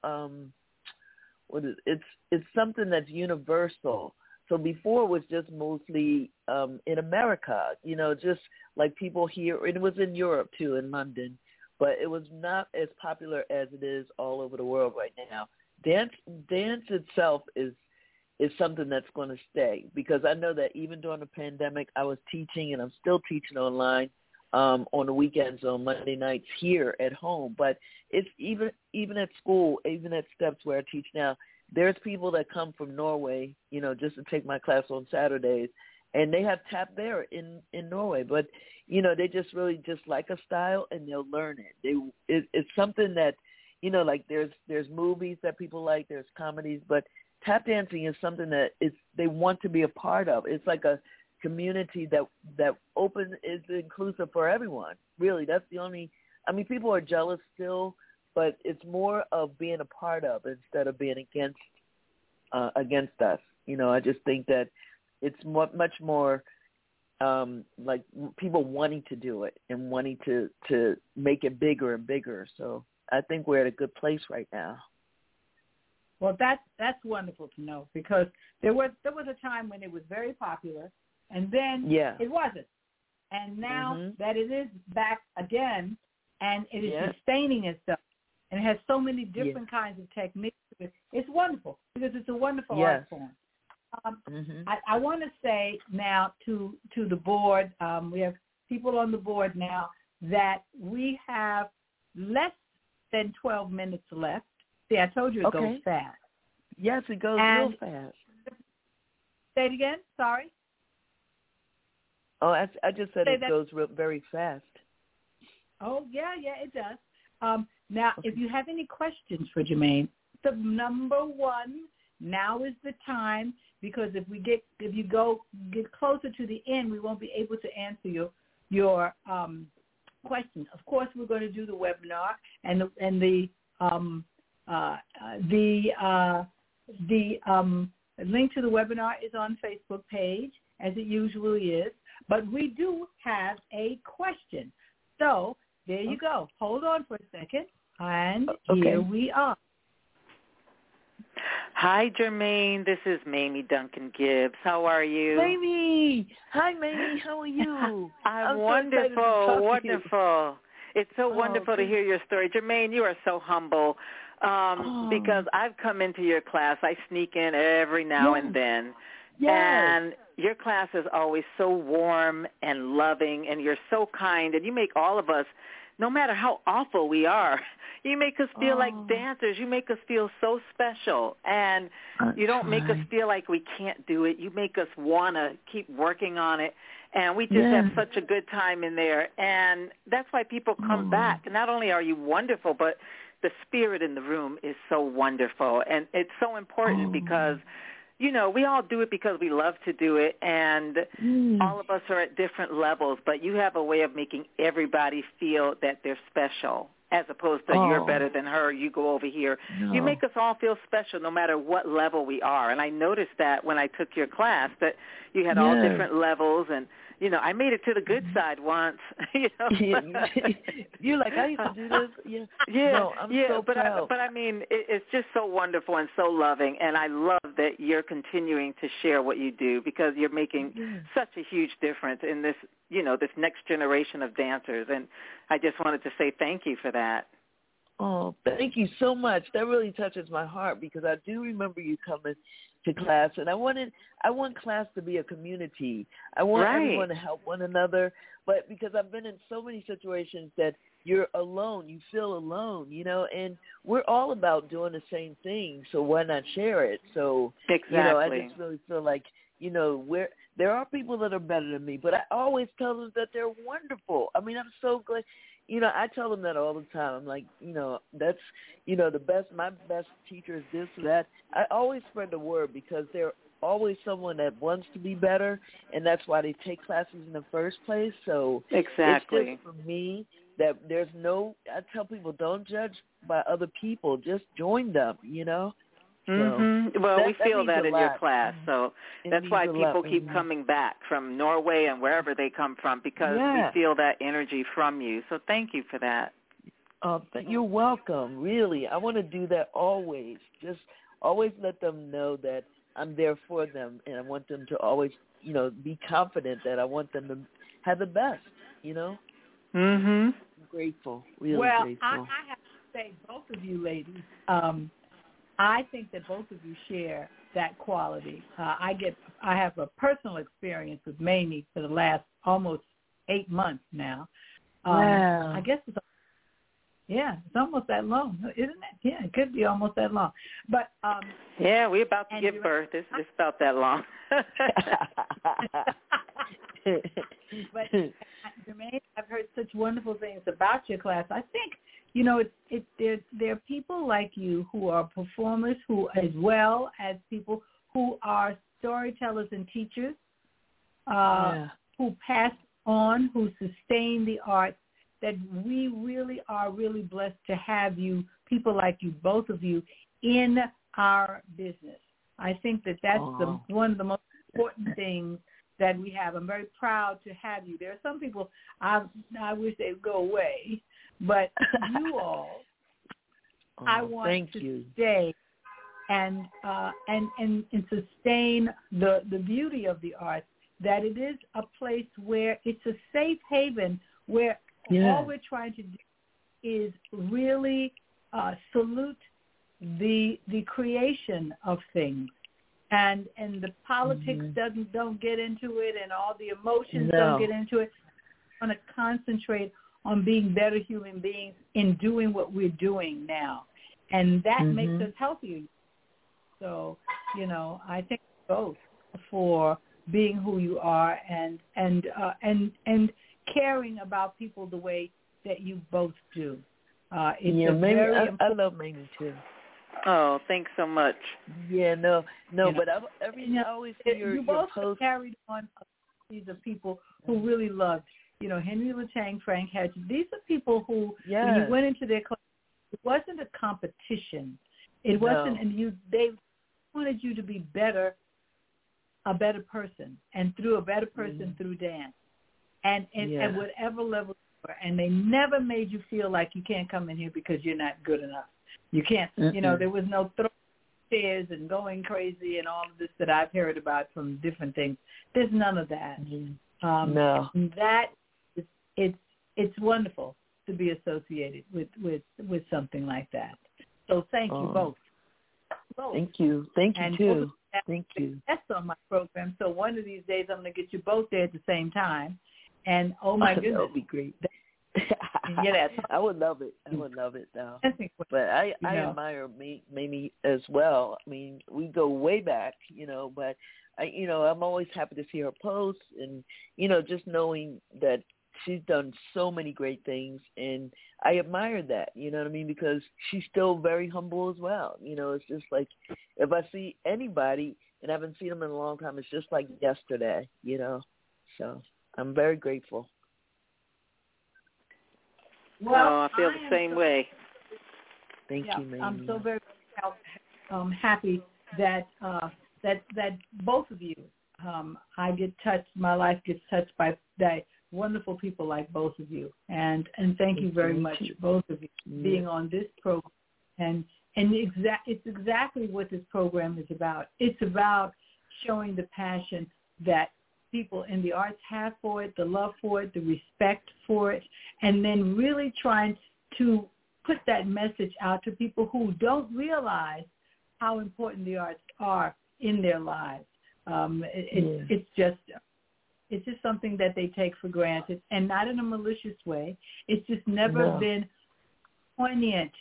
S1: it's something that's universal. So before it was just mostly in America, just like people here. It was in Europe too, in London, but it was not as popular as it is all over the world right now. Dance itself is something that's going to stay, because I know that even during the pandemic, I was teaching, and I'm still teaching online on the weekends, on Monday nights here at home. But it's even at school, even at Steps where I teach now, there's people that come from Norway, just to take my class on Saturdays, and they have tap there in Norway. But, they just really just like a style, and they'll learn it. It's something that, like there's movies that people like, there's comedies, but tap dancing is something that they want to be a part of. It's like a community that is inclusive for everyone. Really, that's the only. I mean, people are jealous still, but it's more of being a part of instead of being against us. I just think that it's much more like people wanting to do it and wanting to make it bigger and bigger. So I think we're at a good place right now.
S3: Well, that's wonderful to know, because there was a time when it was very popular, and then it wasn't. And now that it is back again, and it is sustaining itself, and it has so many different kinds of techniques. It's wonderful, because it's a wonderful art form. I want to say now to the board, we have people on the board now, that we have less than 12 minutes left. See, I told you it goes fast.
S1: Yes, it goes real fast.
S3: Say it again. Sorry.
S1: Oh, I just said it goes very fast.
S3: Oh, yeah, it does. Now, if you have any questions for Jermaine, the number one, now is the time, because if you get closer to the end, we won't be able to answer your questions. Of course, we're going to do the webinar, and the link to the webinar is on Facebook page, as it usually is. But we do have a question. So there you go. Hold on for a second, and here we are.
S4: Hi, Jermaine. This is Mamie Duncan Gibbs. How are you?
S1: Mamie. Hi, Mamie. How are you?
S4: I'm wonderful. Wonderful. It's so wonderful to hear your story. Jermaine, you are so humble, because I've come into your class. I sneak in every now and then.
S1: Yes.
S4: And your class is always so warm and loving, and you're so kind, and you make all of us, no matter how awful we are, you make us feel like dancers. You make us feel so special, and you don't make us feel like we can't do it. You make us want to keep working on it, and we just have such a good time in there, and that's why people come back. Not only are you wonderful, but the spirit in the room is so wonderful, and it's so important because you know, we all do it because we love to do it, and all of us are at different levels, but you have a way of making everybody feel that they're special, as opposed to you're better than her, you go over here.
S1: No.
S4: You make us all feel special no matter what level we are. And I noticed that when I took your class, that you had all different levels. And, you know, I made it to the good side once. You know?
S1: You're like, I used to do this.
S4: Yeah.
S1: No, I'm so proud.
S4: But I mean, it's just so wonderful and so loving. And I love that you're continuing to share what you do, because you're making such a huge difference in this, you know, this next generation of dancers. And I just wanted to say thank you for that.
S1: Oh, thank you so much. That really touches my heart, because I do remember you coming to class, and I want class to be a community. I want everyone to help one another, but because I've been in so many situations that you're alone, you feel alone, you know, and we're all about doing the same thing, so why not share it? So,
S4: exactly.
S1: You know, I just really feel like, you know, there are people that are better than me, but I always tell them that they're wonderful. I mean, I'm so glad. You know, I tell them that all the time. I'm like, you know, that's, you know, my best teacher is this or that. I always spread the word, because they're always someone that wants to be better, and that's why they take classes in the first place. So
S4: exactly.
S1: It's just for me that I tell people, don't judge by other people. Just join them, you know.
S4: Well, we feel that in your class, so that's why people keep
S1: Mm-hmm.
S4: coming back from Norway and wherever they come from, because we feel that energy from you. So thank you for that.
S1: You're welcome, really. I want to do that always. Just always let them know that I'm there for them, and I want them to always, you know, be confident that I want them to have the best, you know.
S4: I'm
S1: grateful, really grateful.
S3: Well, I have to say, both of you ladies, I think that both of you share that quality. I have a personal experience with Mamie for the last almost 8 months now.
S1: Wow.
S3: I guess it's almost that long, isn't it? Yeah, it could be almost that long. But
S4: we're about to give birth. It's about that long.
S3: But Jermaine, I've heard such wonderful things about your class. I think, you know, there are people like you who are performers, who, as well as people who are storytellers and teachers, who pass on, who sustain the arts, that we really are really blessed to have you, people like you, both of you, in our business. I think that that's one of the most important things that we have. I'm very proud to have you. There are some people I wish they would go away, but you all, I want to stay and sustain the beauty of the arts. That it is a place where it's a safe haven, where all we're trying to do is really salute the creation of things. And the politics don't get into it, and all the emotions don't get into it. I want to concentrate on being better human beings in doing what we're doing now, and that makes us healthier. So, you know, I thank you both for being who you are and caring about people the way that you both do. It's
S1: I love Mamie too.
S4: Oh, thanks so much.
S1: Yeah, no, but I always see your
S3: both
S1: posts.
S3: Carried on. These are people who really loved, you know, Henry Latang, Frank Hedges. These are people who, when you went into their class, it wasn't a competition. It wasn't, and they wanted you to be a better person, and through a better person through dance, and at whatever level you were. And they never made you feel like you can't come in here because you're not good enough. You can't, you know, there was no throwing chairs and going crazy and all of this that I've heard about from different things. There's none of that.
S1: No.
S3: And that is, it's wonderful to be associated with something like that. So thank you both.
S1: Thank you. Thank you, too. Thank you.
S3: That's on my program. So one of these days I'm going to get you both there at the same time. And, oh, my goodness.
S1: That would be great. I would love it. I would love it, though. But I admire Mamie as well. I mean, we go way back, you know, but, I'm always happy to see her posts and, you know, just knowing that she's done so many great things. And I admire that, you know what I mean, because she's still very humble as well. You know, it's just like if I see anybody and I haven't seen them in a long time. It's just like yesterday, you know. So I'm very grateful.
S4: Well, I feel the same way.
S1: Thank you, Mamie.
S3: I'm so very happy that that both of you, I get touched. My life gets touched by wonderful people like both of you, and thank you very much, both of you, being on this program. And it's exactly what this program is about. It's about showing the passion that people in the arts have for it, the love for it, the respect for it, and then really trying to put that message out to people who don't realize how important the arts are in their lives. It's just something that they take for granted, and not in a malicious way. It's just never been poignant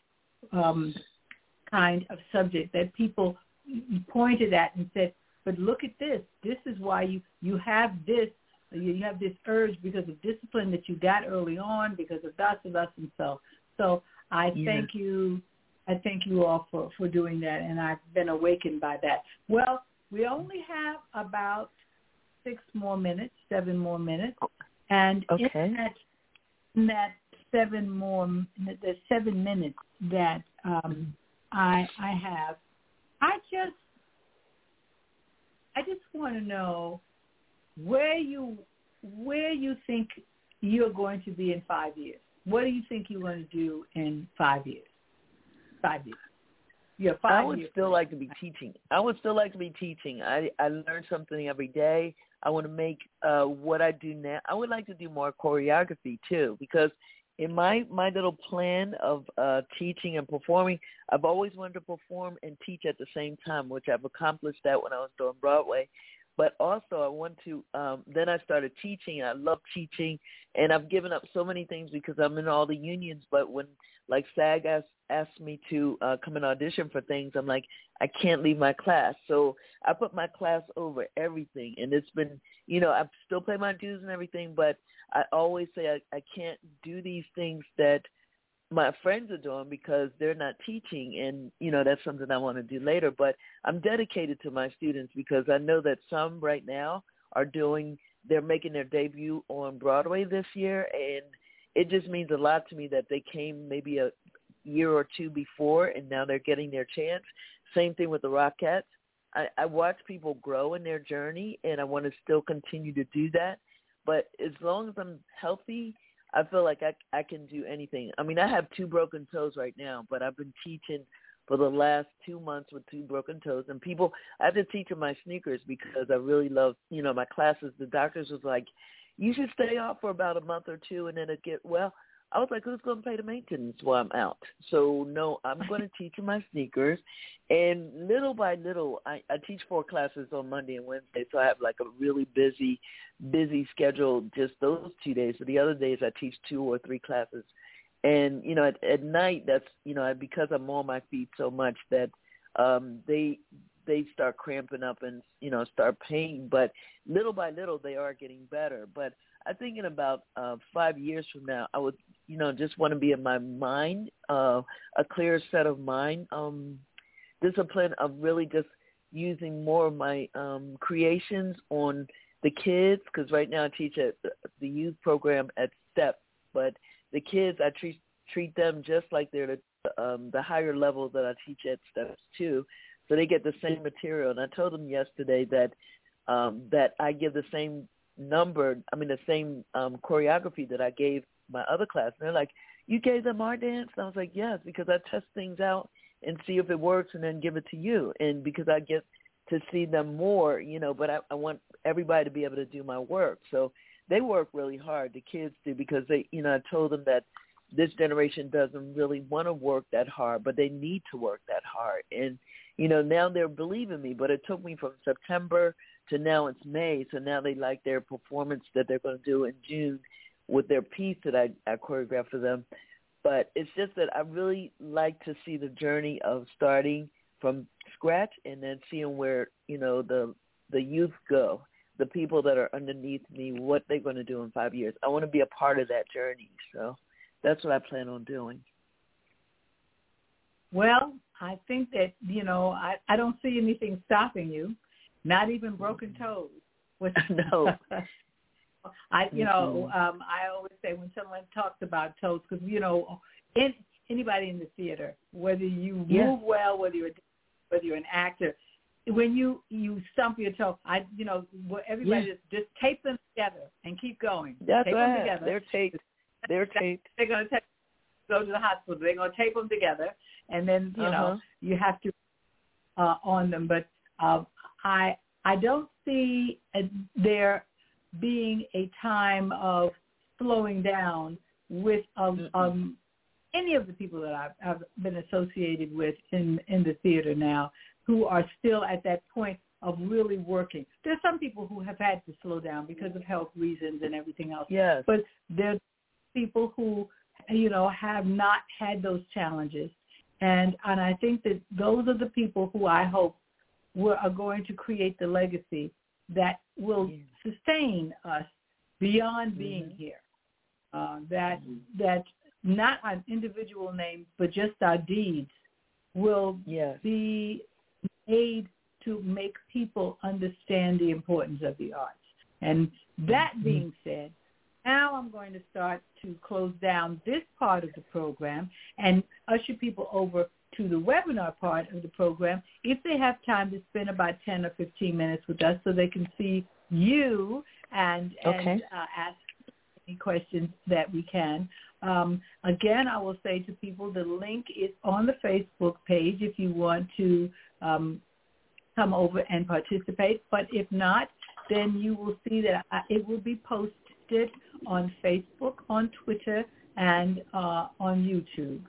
S3: kind of subject that people pointed at and said, but look at this. This is why you have this. You have this urge because of discipline that you got early on, because of thus and thus and so. So I thank you. I thank you all for doing that, and I've been awakened by that. Well, we only have about 7 more minutes, and in that 7 minutes that I have, I just want to know where you think you're going to be in 5 years. What do you think you're going to do in 5 years? 5 years. Yeah, 5
S1: I would
S3: years.
S1: still like to be teaching. I learn something every day. I want to make what I do now. I would like to do more choreography too, because in my little plan of teaching and performing, I've always wanted to perform and teach at the same time, which I've accomplished that when I was doing Broadway. But also I want to, then I started teaching. I love teaching, and I've given up so many things because I'm in all the unions. But when, like, SAG asked me to come and audition for things, I'm like, I can't leave my class. So I put my class over everything. And it's been, you know, I still pay my dues and everything, but I always say I can't do these things that my friends are doing because they're not teaching, and, you know, that's something I want to do later. But I'm dedicated to my students because I know that some right now they're making their debut on Broadway this year, and it just means a lot to me that they came maybe a year or two before, and now they're getting their chance. Same thing with the Rockettes. I watch people grow in their journey, and I want to still continue to do that. But as long as I'm healthy, I feel like I can do anything. I mean, I have 2 broken toes right now, but I've been teaching for the last 2 months with 2 broken toes. And I have to teach in my sneakers because I really love, you know, my classes. The doctors was like, you should stay off for about a month or 2, and then I was like, who's going to pay the maintenance while I'm out? So, no, I'm going to teach in my sneakers. And little by little, I teach 4 classes on Monday and Wednesday, so I have like a really busy schedule just those 2 days. But the other days I teach 2 or 3 classes. And, you know, at night, that's, you know, because I'm on my feet so much that they start cramping up and, you know, start pain. But little by little, they are getting better. But I think in about 5 years from now, I would, you know, just want to be in my mind, a clear set of mind, discipline of really just using more of my creations on the kids, because right now I teach at the youth program at STEP, but the kids, I treat them just like they're the higher level that I teach at STEPs too, so they get the same material. And I told them yesterday that I give the same the same choreography that I gave my other class. And they're like, you gave them our dance? And I was like, yes, because I test things out and see if it works and then give it to you. And because I get to see them more, you know, but I want everybody to be able to do my work. So they work really hard, the kids do, because they, you know, I told them that this generation doesn't really want to work that hard, but they need to work that hard. And, you know, now they're believing me, but it took me from September to now it's May, so now they like their performance that they're going to do in June with their piece that I choreographed for them. But it's just that I really like to see the journey of starting from scratch and then seeing where, you know, the youth go, the people that are underneath me, what they're going to do in 5 years. I want to be a part of that journey, so that's what I plan on doing.
S3: Well, I think that, you know, I don't see anything stopping you. not even broken toes.
S1: No.
S3: I always say when someone talks about toes, because, anybody in the theater, whether you move well, whether you're an actor, when you stump your toe, everybody just tape them together and keep going.
S1: That's
S3: tape
S1: right.
S3: Them together.
S1: They're taped. They're
S3: going to go to the hospital. They're going to tape them together, and then you have to on them. But I don't see there being a time of slowing down with any of the people that I've been associated with in the theater now, who are still at that point of really working. There's some people who have had to slow down because of health reasons and everything else.
S1: Yes.
S3: But there's people who, have not had those challenges. And I think that those are the people who I hope are going to create the legacy that will sustain us beyond being here. That not our individual names, but just our deeds will be made to make people understand the importance of the arts. And that being said, now I'm going to start to close down this part of the program and usher people over to the webinar part of the program if they have time to spend about 10 or 15 minutes with us so they can see you and ask any questions that we can. Again, I will say to people, the link is on the Facebook page if you want to come over and participate. But if not, then you will see that it will be posted on Facebook, on Twitter, and on YouTube.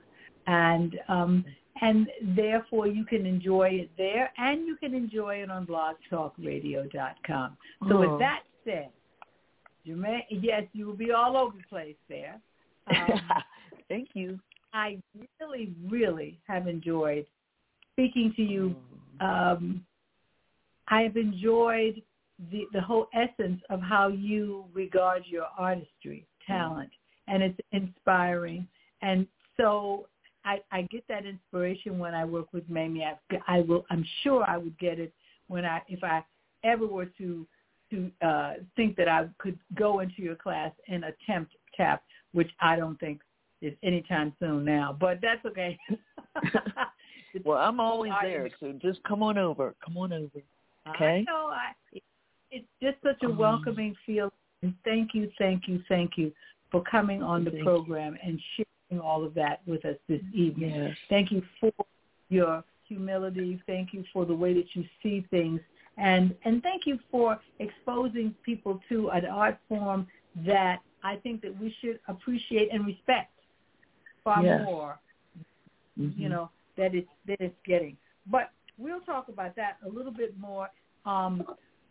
S3: And therefore you can enjoy it there, and you can enjoy it on blogtalkradio.com. So with that said, Jermaine, yes, you will be all over the place there.
S1: Thank you.
S3: I really, really have enjoyed speaking to you. I have enjoyed the whole essence of how you regard your artistry, talent, and it's inspiring. And so I get that inspiration when I work with Mamie. I'm sure I would get it if I ever were to think that I could go into your class and attempt tap, which I don't think is anytime soon now. But that's okay.
S1: Well, I'm always there, so just come on over. Okay?
S3: I know. It's just such a welcoming feel. And thank you for coming on the program and sharing all of that with us this evening.
S1: Yes.
S3: Thank you for your humility. Thank you for the way that you see things. And thank you for exposing people to an art form that I think that we should appreciate and respect far more, that it's getting. But we'll talk about that a little bit more on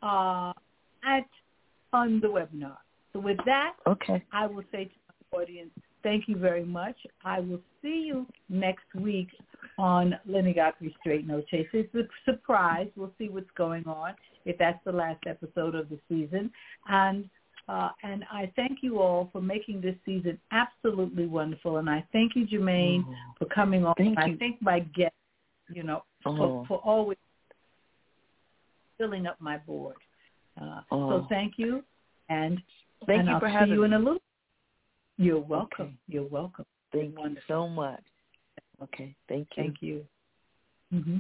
S3: the webinar. So with that, I will say to my audience, thank you very much. I will see you next week on Lenny Godfrey Straight No Chase. It's a surprise. We'll see what's going on, if that's the last episode of the season. And I thank you all for making this season absolutely wonderful. And I thank you, Jermaine, for coming on. I thank my guests, for always filling up my board. So thank you. And
S1: thank you
S3: I'll
S1: for
S3: see
S1: having
S3: you in
S1: me.
S3: a little. You're welcome.
S1: Okay.
S3: You're welcome.
S1: Thank you so much. Okay, thank you.
S3: Thank you. Mm-hmm.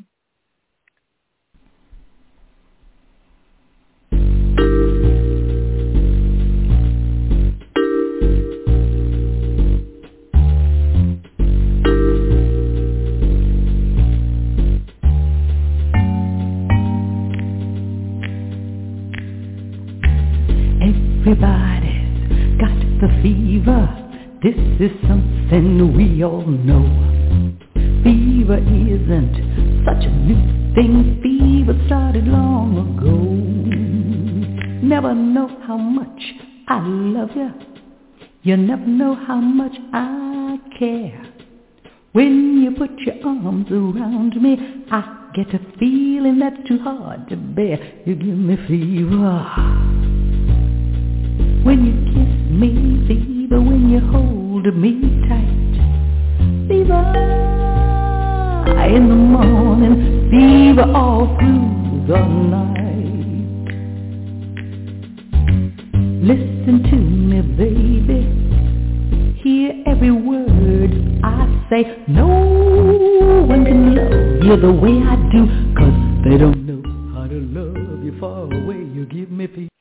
S2: Everybody's got the fever. This is something we all know. Fever isn't such a new thing. Fever started long ago. Never know how much I love you. You never know how much I care. When you put your arms around me, I get a feeling that's too hard to bear. You give me fever. When you kiss me, fever. When you hold me tight, fever. In the morning, fever all through the night. Listen to me, baby. Hear every word I say. No one can love you the way I do, 'cause they don't know how to love you far away. You give me peace.